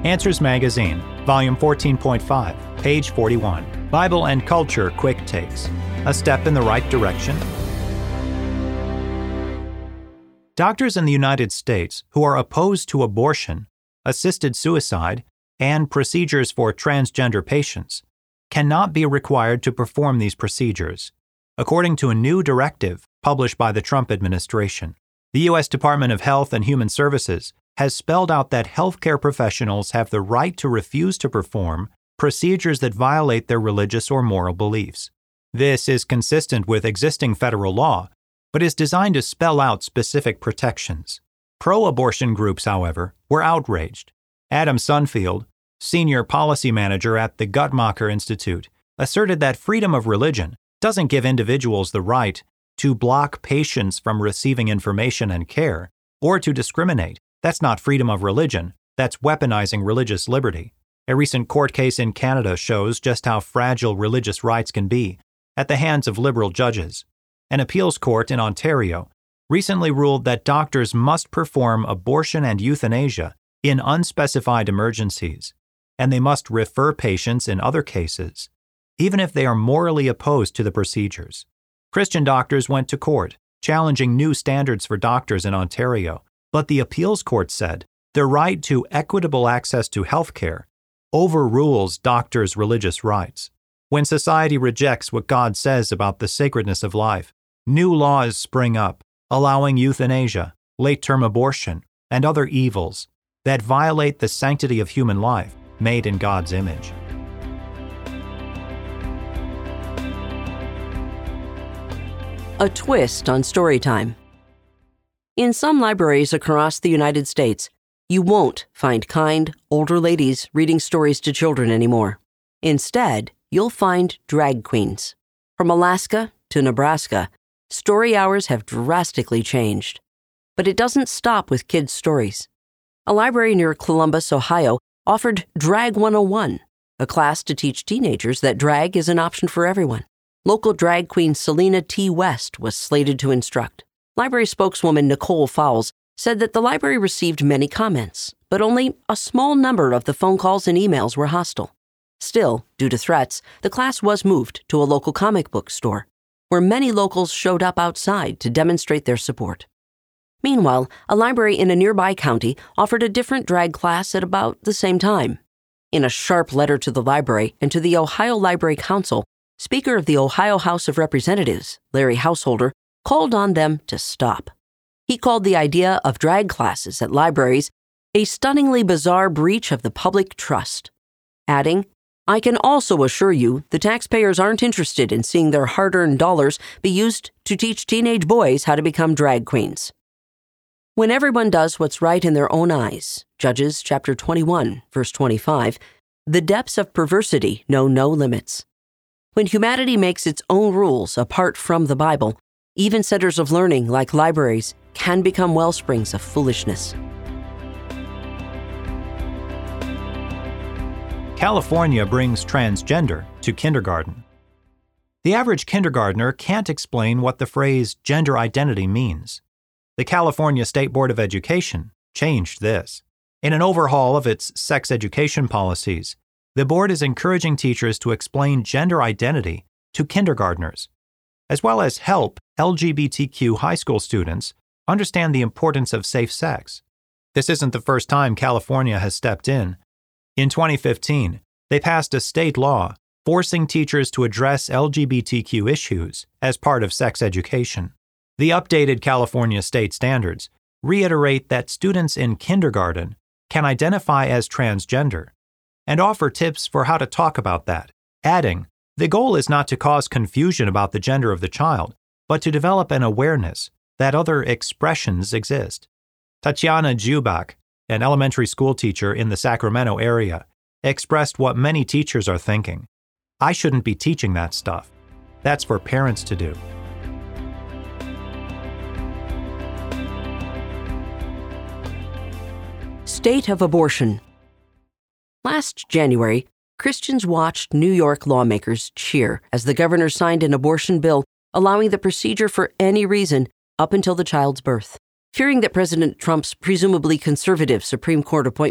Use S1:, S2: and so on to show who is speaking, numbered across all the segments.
S1: Answers Magazine, Volume 14.5, page 41. Bible and Culture Quick Takes. A step in the right direction? Doctors in the United States who are opposed to abortion, assisted suicide, and procedures for transgender patients cannot be required to perform these procedures, according to a new directive published by the Trump administration. The U.S. Department of Health and Human Services has spelled out that healthcare professionals have the right to refuse to perform procedures that violate their religious or moral beliefs. This is consistent with existing federal law, but is designed to spell out specific protections. Pro-abortion groups, however, were outraged. Adam Sunfield, senior policy manager at the Guttmacher Institute, asserted that freedom of religion doesn't give individuals the right to block patients from receiving information and care, or to discriminate. That's not freedom of religion, that's weaponizing religious liberty. A recent court case in Canada shows just how fragile religious rights can be at the hands of liberal judges. An appeals court in Ontario recently ruled that doctors must perform abortion and euthanasia in unspecified emergencies, and they must refer patients in other cases, even if they are morally opposed to the procedures. Christian doctors went to court, challenging new standards for doctors in Ontario, but the appeals court said the right to equitable access to health care overrules doctors' religious rights. When society rejects what God says about the sacredness of life, new laws spring up, allowing euthanasia, late-term abortion, and other evils that violate the sanctity of human life made in God's image.
S2: A twist on Storytime. In some libraries across the United States, you won't find kind, older ladies reading stories to children anymore. Instead, you'll find drag queens. From Alaska to Nebraska, story hours have drastically changed. But it doesn't stop with kids' stories. A library near Columbus, Ohio, offered Drag 101, a class to teach teenagers that drag is an option for everyone. Local drag queen Selena T. West was slated to instruct. Library spokeswoman Nicole Fowles said that the library received many comments, but only a small number of the phone calls and emails were hostile. Still, due to threats, the class was moved to a local comic book store, where many locals showed up outside to demonstrate their support. Meanwhile, a library in a nearby county offered a different drag class at about the same time. In a sharp letter to the library and to the Ohio Library Council, Speaker of the Ohio House of Representatives, Larry Householder, called on them to stop. He called the idea of drag classes at libraries a stunningly bizarre breach of the public trust, adding, "I can also assure you the taxpayers aren't interested in seeing their hard-earned dollars be used to teach teenage boys how to become drag queens." When everyone does what's right in their own eyes, Judges chapter 21, verse 25, the depths of perversity know no limits. When humanity makes its own rules apart from the Bible, even centers of learning like libraries can become wellsprings of foolishness.
S1: California brings transgender to kindergarten. The average kindergartner can't explain what the phrase gender identity means. The California State Board of Education changed this. In an overhaul of its sex education policies, the board is encouraging teachers to explain gender identity to kindergartners, as well as help LGBTQ high school students understand the importance of safe sex. This isn't the first time California has stepped in. In 2015, they passed a state law forcing teachers to address LGBTQ issues as part of sex education. The updated California state standards reiterate that students in kindergarten can identify as transgender and offer tips for how to talk about that, adding, "The goal is not to cause confusion about the gender of the child, but to develop an awareness that other expressions exist." Tatiana Jubak, an elementary school teacher in the Sacramento area, expressed what many teachers are thinking. "I shouldn't be teaching that stuff. That's for parents to do."
S2: State of abortion. Last January, Christians watched New York lawmakers cheer as the governor signed an abortion bill allowing the procedure for any reason up until the child's birth. Fearing that President Trump's presumably conservative Supreme Court appointments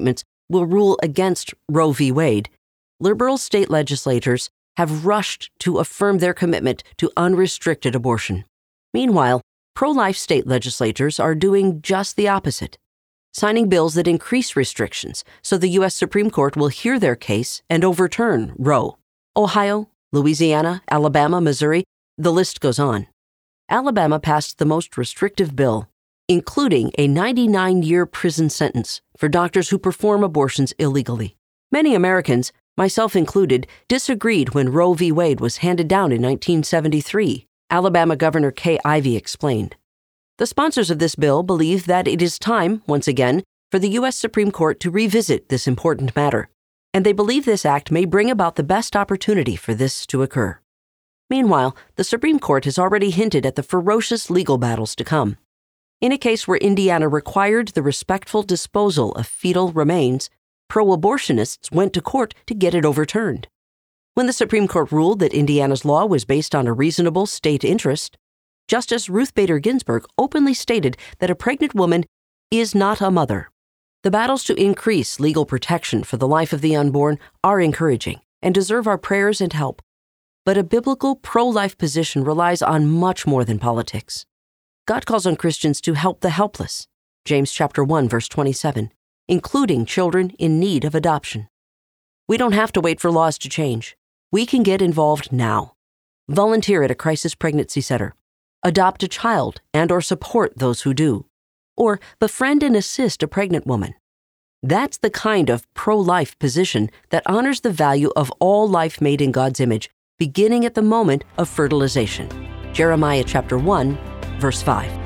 S2: will rule against Roe v. Wade, liberal state legislators have rushed to affirm their commitment to unrestricted abortion. Meanwhile, pro-life state legislators are doing just the opposite, signing bills that increase restrictions so the U.S. Supreme Court will hear their case and overturn Roe. Ohio, Louisiana, Alabama, Missouri, the list goes on. Alabama passed the most restrictive bill, including a 99-year prison sentence for doctors who perform abortions illegally. Many Americans, myself included, disagreed when Roe v. Wade was handed down in 1973, Alabama Governor Kay Ivey explained. The sponsors of this bill believe that it is time, once again, for the U.S. Supreme Court to revisit this important matter, and they believe this act may bring about the best opportunity for this to occur. Meanwhile, the Supreme Court has already hinted at the ferocious legal battles to come. In a case where Indiana required the respectful disposal of fetal remains, pro-abortionists went to court to get it overturned. When the Supreme Court ruled that Indiana's law was based on a reasonable state interest, Justice Ruth Bader Ginsburg openly stated that a pregnant woman is not a mother. The battles to increase legal protection for the life of the unborn are encouraging and deserve our prayers and help. But a biblical pro-life position relies on much more than politics. God calls on Christians to help the helpless, James chapter 1, verse 27, including children in need of adoption. We don't have to wait for laws to change. We can get involved now. Volunteer at a crisis pregnancy center. Adopt a child and/or support those who do. Or befriend and assist a pregnant woman. That's the kind of pro-life position that honors the value of all life made in God's image, beginning at the moment of fertilization. Jeremiah chapter 1, verse 5.